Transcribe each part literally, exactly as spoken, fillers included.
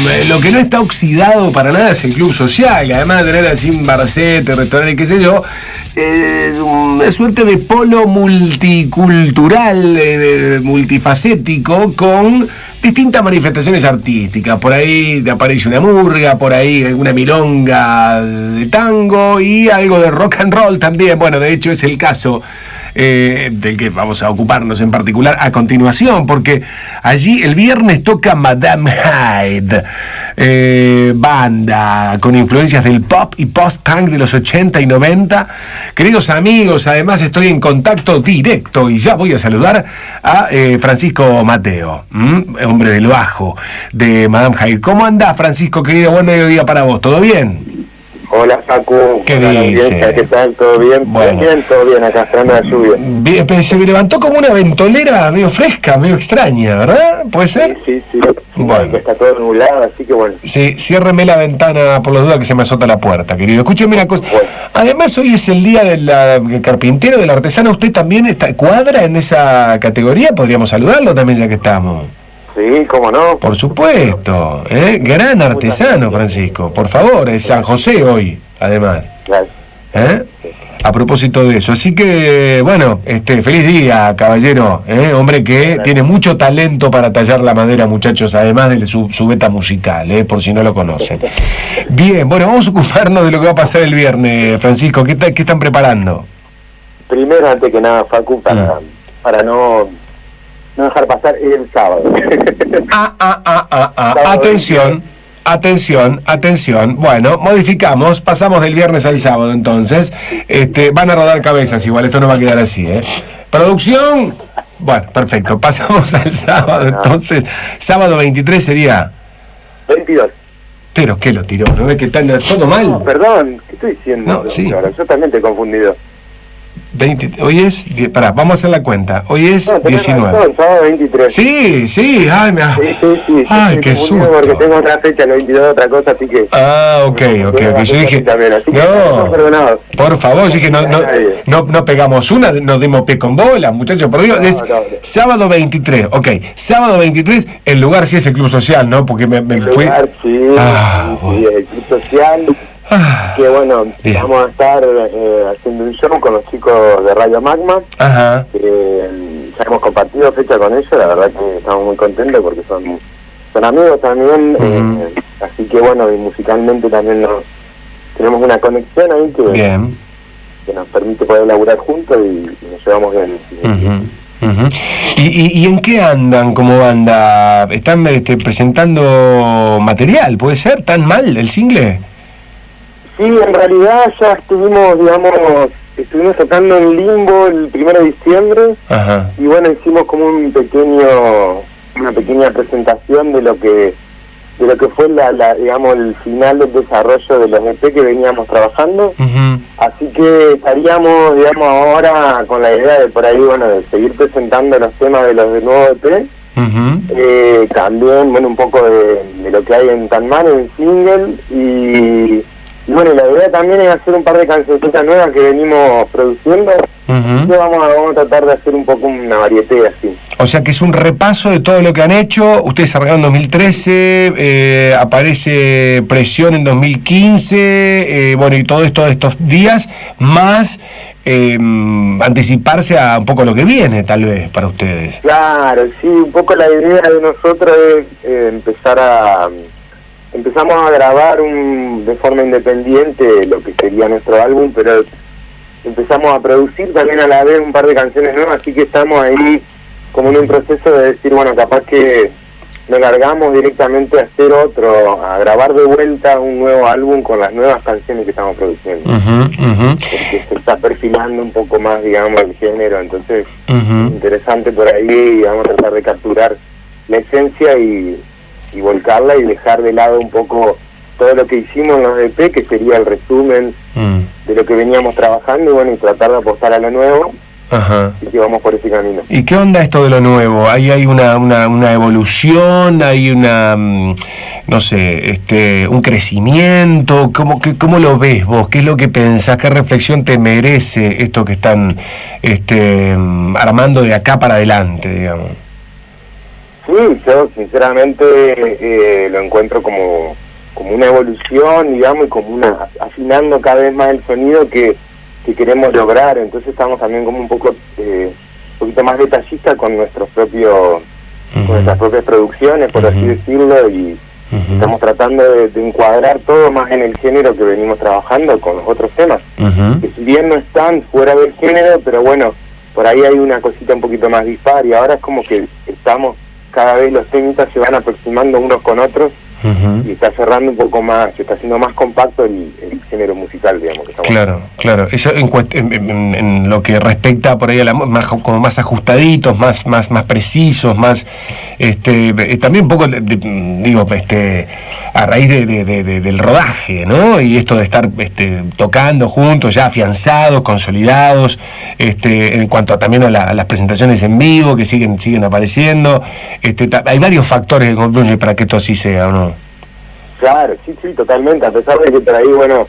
lo que no está oxidado para nada es el club social, que además de tener así un barcete, restaurante, qué sé yo, eh, una suerte de polo multicultural, eh, multifacético, con distintas manifestaciones artísticas. Por ahí te aparece una murga, por ahí alguna milonga de tango y algo de rock and roll también. Bueno, de hecho es el caso eh, del que vamos a ocuparnos en particular a continuación, porque allí el viernes toca Madame Hyde, eh, banda con influencias del pop y post-punk de los ochenta y noventa. Queridos amigos, además estoy en contacto directo y ya voy a saludar a eh, Francisco Mateo, ¿m? hombre del bajo de Madame Hyde. ¿Cómo andás, Francisco, querido? Buen mediodía para vos, ¿todo bien? Hola, Facu. ¿Qué Hola, dice? ¿Qué tal? ¿Todo bien? Bueno. Bien, todo bien, acá esperando la lluvia. Bien, se me levantó como una ventolera medio fresca, medio extraña, ¿verdad? ¿Puede ser? Sí, sí, sí. Bueno. Está todo nublado, así que bueno. Sí, ciérreme la ventana por las dudas que se me azota la puerta, querido. Escúcheme una cosa. Bueno. Además, hoy es el día del la, del carpintero, del artesano. ¿Usted también está, cuadra en esa categoría? Podríamos saludarlo también, ya que estamos. Sí, cómo no. Por supuesto, ¿eh? Gran artesano, Francisco. Por favor, es San José hoy, además. Gracias. ¿Eh? A propósito de eso. Así que, bueno, este, feliz día, caballero. ¿eh? Hombre que Gracias. tiene mucho talento para tallar la madera, muchachos, además de su, su beta musical, ¿eh? Por si no lo conocen. Bien, bueno, vamos a ocuparnos de lo que va a pasar el viernes, Francisco. ¿Qué, ta- qué están preparando? Primero, antes que nada, Facu, para, Mm. para no, no dejar pasar el sábado. Ah, ah, ah, ah, ah. Atención, atención, atención. Bueno, modificamos, pasamos del viernes al sábado entonces. Este, van a rodar cabezas igual, esto no va a quedar así, ¿eh? Producción. Bueno, perfecto, pasamos al sábado entonces. Sábado veintitrés sería... veintidós. Pero ¿qué lo tiró? ¿No ves que está todo mal? No, perdón, ¿qué estoy diciendo? No, sí. Ahora, yo también te he confundido. veinte, hoy es... die- Pará, vamos a hacer la cuenta. Hoy es No, tenés diecinueve. razón, sábado veintitrés. Sí, sí, ay, me... Sí, sí, sí. Ay, Yo qué estoy confundido susto. porque tengo otra fecha, el veintidós, otra cosa, así que... Ah, ok, ok, ok. Yo dije, no, Perdonado. por favor, yo dije, no, no, Nadie. no, no pegamos una, nos dimos pie con bola, muchachos, por Dios. No, Es no, no. sábado veintitrés, ok. Sábado veintitrés, el lugar sí es el Club Social, ¿no? Porque me, me El fui... lugar, sí, Ah, sí, sí, el club social, Ah, que bueno, bien. vamos a estar eh, haciendo un show con los chicos de Radio Magma, Ajá. que eh, ya hemos compartido fecha con ellos, la verdad que estamos muy contentos porque son, son amigos también, Ujú. eh, así que bueno, y musicalmente también nos, tenemos una conexión ahí que, Bien. que nos permite poder laburar juntos y, y nos llevamos bien. Ujú, ujú. ¿Y, y, ¿Y en qué andan como banda? ¿Están este, presentando material? ¿Puede ser tan mal el single? Sí, en realidad ya estuvimos, digamos, estuvimos tocando en Limbo el primero de diciembre Ajá. y bueno, hicimos como un pequeño, una pequeña presentación de lo que, de lo que fue la, la digamos, el final del desarrollo de los E P que veníamos trabajando. Ujú. Así que estaríamos, digamos, ahora con la idea de por ahí, bueno, de seguir presentando los temas de los del nuevo E P. Ujú. Eh, también, bueno, un poco de, de lo que hay en Tan Man, en single, y, y bueno, la idea también es hacer un par de cancioncitas nuevas que venimos produciendo. Ujú. Y vamos a, vamos a tratar de hacer un poco una varieté así. O sea que es un repaso de todo lo que han hecho. Ustedes arrancaron en dos mil trece, eh, aparece Presión en dos mil quince, eh, bueno, y todo esto de estos días, más eh, anticiparse a un poco lo que viene, tal vez, para ustedes. Claro, sí, un poco la idea de nosotros es eh, empezar a... Empezamos a grabar un, de forma independiente lo que sería nuestro álbum, pero empezamos a producir también a la vez un par de canciones nuevas, así que estamos ahí como en un proceso de decir, bueno, capaz que nos largamos directamente a hacer otro, a grabar de vuelta un nuevo álbum con las nuevas canciones que estamos produciendo. Ujú, ujú, Porque se está perfilando un poco más, digamos, el género, entonces ujú. interesante por ahí, y vamos a tratar de capturar la esencia y, y volcarla y dejar de lado un poco todo lo que hicimos en los E P, que sería el resumen Mm. de lo que veníamos trabajando, y bueno, y tratar de apostar a lo nuevo, Ajá. y que vamos por ese camino. ¿Y qué onda esto de lo nuevo? ¿Ahí hay una, una, una evolución? ¿Hay una, mm, no sé, este, un crecimiento? ¿Cómo, qué, ¿Cómo lo ves vos? ¿Qué es lo que pensás? ¿Qué reflexión te merece esto que están este, mm, armando de acá para adelante, digamos? Sí, yo sinceramente eh, lo encuentro como, como una evolución, digamos, y como una afinando cada vez más el sonido que, que queremos lograr. Entonces estamos también como un poco eh, un poquito más detallistas con nuestros propios uh-huh. con nuestras propias producciones, por uh-huh. así decirlo, y uh-huh. estamos tratando de, de encuadrar todo más en el género que venimos trabajando con los otros temas, uh-huh. que si bien no están fuera del género, pero bueno, por ahí hay una cosita un poquito más dispar, y ahora es como que estamos cada vez los técnicos se van aproximando unos con otros uh-huh. y está cerrando un poco más, se está haciendo más compacto el, el género musical, digamos. Que estamos claro, haciendo. Claro. Eso en, en, en, en lo que respecta por ahí a la más como más ajustaditos, más más más precisos, más este también un poco de, de, digo este a raíz de, de, de, de, del rodaje, ¿no? Y esto de estar este, tocando juntos, ya afianzados, consolidados, este en cuanto a, también a, la, a las presentaciones en vivo que siguen siguen apareciendo. Este, hay varios factores que confluyen para que esto así sea, ¿o no? Claro, sí, sí, totalmente, a pesar de que por ahí, bueno,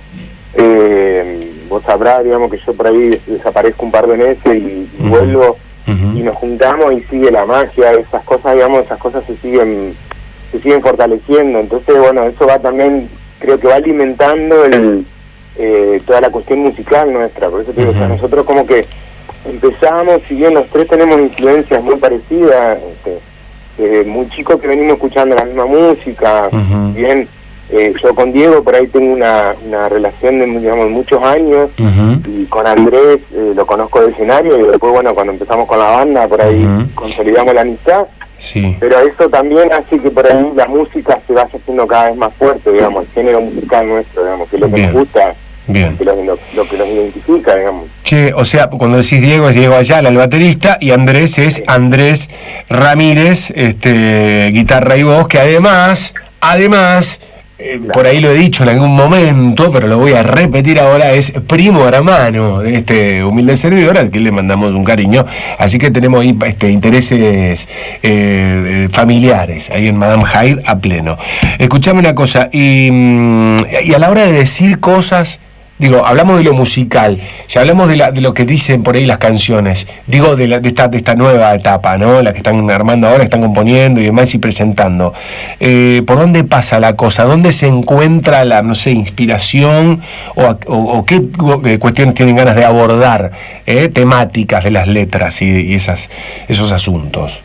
eh, vos sabrás, digamos, que yo por ahí desaparezco un par de meses y, y uh-huh. vuelvo uh-huh. y nos juntamos y sigue la magia, esas cosas, digamos, esas cosas se siguen se siguen fortaleciendo. Entonces, bueno, eso va también, creo que va alimentando el eh, toda la cuestión musical nuestra. Por eso te digo, uh-huh. o sea, nosotros como que empezamos, si bien los tres tenemos influencias muy parecidas, este, eh, muy chicos que venimos escuchando la misma música, uh-huh. bien, eh, yo con Diego por ahí tengo una, una relación de, digamos, muchos años, uh-huh. y con Andrés eh, lo conozco de escenario, y después, bueno, cuando empezamos con la banda, por ahí uh-huh. consolidamos la amistad. Sí. Pero eso también hace que por ahí la música se vaya haciendo cada vez más fuerte, digamos, el género musical nuestro, digamos, que es lo que Bien. nos gusta, Bien. Que lo, lo, lo que nos identifica, digamos. Che, o sea, cuando decís Diego es Diego Ayala, el baterista, y Andrés es sí. Andrés Ramírez, este, guitarra y voz, que además, además... Eh, claro. Por ahí lo he dicho en algún momento, pero lo voy a repetir ahora, es primo hermano de este humilde servidor al que le mandamos un cariño, así que tenemos ahí este, intereses eh, familiares ahí en Madame Hyde a pleno. Escuchame una cosa, y, y a la hora de decir cosas, digo, hablamos de lo musical, si hablamos de, la, de lo que dicen por ahí las canciones, digo de, la, de, esta, de esta nueva etapa, ¿no? La que están armando ahora, están componiendo y demás y presentando. Eh, ¿Por dónde pasa la cosa? ¿Dónde se encuentra la, no sé, inspiración o, o, o qué cuestiones tienen ganas de abordar, eh, temáticas de las letras y, y esas, esos asuntos?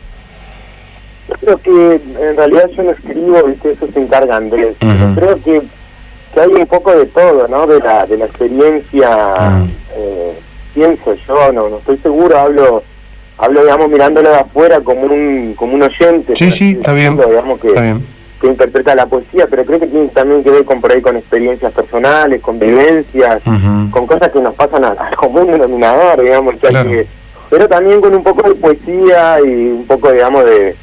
Yo creo que en realidad yo no escribo, ¿viste? Eso se encarga Andrés. Uh-huh. Creo que que hay un poco de todo, ¿no? De la de la experiencia, mm. eh, pienso yo, no no estoy seguro, hablo, hablo digamos, mirándolo de afuera como un como un oyente. Sí, sí, está bien, digamos, que, está bien. que interpreta la poesía, pero creo que tiene también que ver con por ahí con experiencias personales, con vivencias, uh-huh. con cosas que nos pasan al, al común denominador, digamos, que claro. hay que, pero también con un poco de poesía y un poco, digamos, de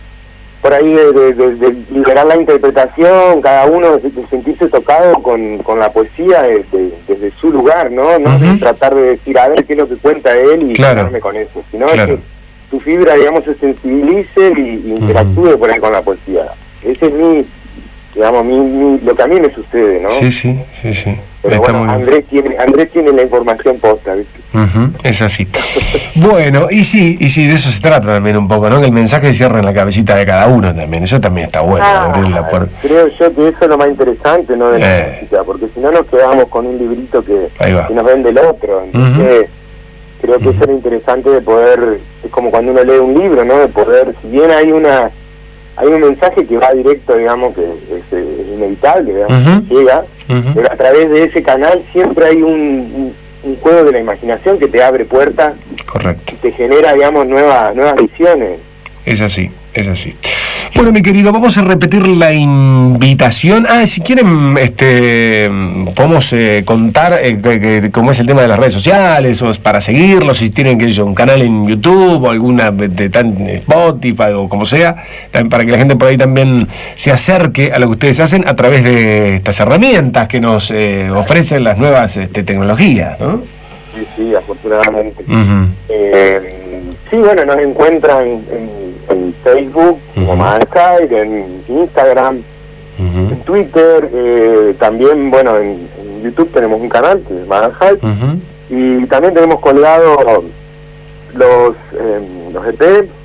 por ahí de, de, de, de liberar la interpretación, cada uno de, de sentirse tocado con, con la poesía desde, desde su lugar, ¿no? No uh-huh. de tratar de decir, a ver qué es lo que cuenta él y claro. quedarme con eso, sino claro. que tu fibra, digamos, se sensibilice y, y interactúe uh-huh. por ahí con la poesía. Ese es mi, digamos, mi, mi, lo que a mí me sucede, ¿no? Sí, sí, sí, sí. Pero Está bueno, Andrés tiene, Andrés tiene la información posta, ¿viste? Uh-huh, es así. Bueno, y sí, y sí, de eso se trata también un poco, ¿no? Que el mensaje cierre en la cabecita de cada uno también, eso también está bueno. Ah, abrirla por... Creo yo que eso es lo más interesante, ¿no? De la eh. música, porque si no nos quedamos con un librito que, que nos vende el otro, entonces... Uh-huh. Creo que uh-huh. eso es lo interesante de poder, es como cuando uno lee un libro, ¿no? De poder, si bien hay una... hay un mensaje que va directo, digamos, que es, es inevitable, digamos, uh-huh. que llega, uh-huh. pero a través de ese canal siempre hay un, un, un juego de la imaginación que te abre puertas. Correcto. Y te genera, digamos, nuevas, nuevas visiones. Es así, es así. Bueno, mi querido, vamos a repetir la invitación. Ah, si quieren, este, podemos eh, contar eh, que, que, cómo es el tema de las redes sociales, o es para seguirlos, si tienen que un canal en YouTube o alguna de, tan Spotify o como sea, para que la gente por ahí también se acerque a lo que ustedes hacen a través de estas herramientas que nos eh, ofrecen las nuevas este, tecnologías, ¿no? Sí, sí, afortunadamente. Uh-huh. Eh, sí, bueno, nos encuentran en en Facebook, uh-huh. como Madame Hyde, en Instagram, uh-huh. en Twitter, eh, también, bueno, en, en YouTube tenemos un canal que es Madame Hyde, uh-huh. y también tenemos colgado los, eh, los E P,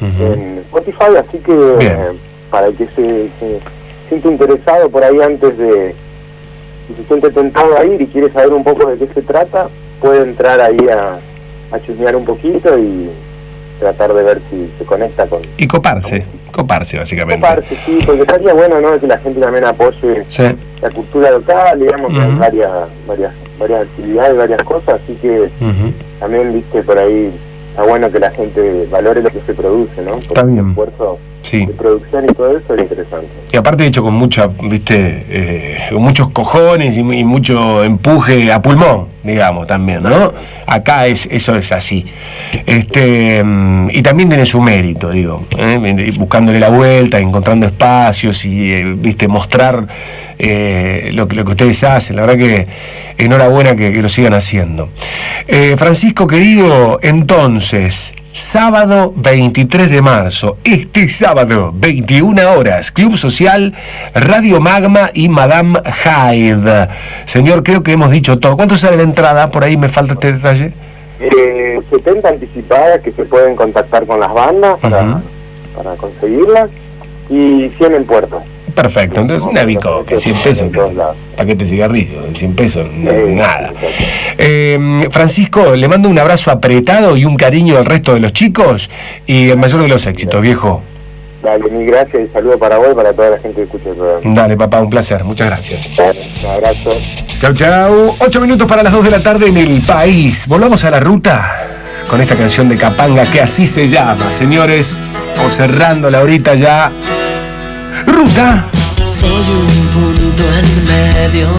uh-huh. en Spotify, así que eh, para el que se, se siente interesado por ahí antes de, si se siente tentado a ir y quiere saber un poco de qué se trata, puede entrar ahí a, a chusmear un poquito y tratar de ver si se conecta con... Y coparse, coparse básicamente. Coparse, sí, porque estaría bueno, ¿no?, que la gente también apoye sí. la cultura local, digamos, uh-huh. que hay varias, varias, varias actividades, varias cosas, así que uh-huh. también, viste, por ahí está bueno que la gente valore lo que se produce, ¿no? Porque está bien. El esfuerzo sí. de producción y todo eso es interesante. Y aparte hecho con mucha, viste, eh, con muchos cojones y, y mucho empuje a pulmón, digamos, también, ¿no? Acá es eso es así. Este y también tiene su mérito, digo, ¿eh? buscándole la vuelta, encontrando espacios y, eh, viste, mostrar eh, lo, que, lo que ustedes hacen. La verdad que enhorabuena que, que lo sigan haciendo. Eh, Francisco, querido, entonces... Sábado veintitrés de marzo, este sábado, veintiuna horas, Club Social, Radio Magma y Madame Hyde. Señor, creo que hemos dicho todo. ¿Cuánto sale la entrada? Por ahí me falta este detalle. Eh, setenta anticipadas que se pueden contactar con las bandas para, uh-huh. para conseguirlas y cien en puerto. Perfecto, entonces una bicoca, cien pesos, paquete de cigarrillos, cien pesos, no, eh, nada. Eh, Francisco, le mando un abrazo apretado y un cariño al resto de los chicos y el mayor de los éxitos, viejo. Dale, mil gracias y saludo para vos y para toda la gente que escucha el programa. Dale, papá, un placer, muchas gracias. Un abrazo. Chau, chau. Ocho minutos para las dos de la tarde en el país. Volvamos a la ruta con esta canción de Capanga que así se llama, señores. Vamos cerrando la horita ya. Ruta. Soy un punto en medio.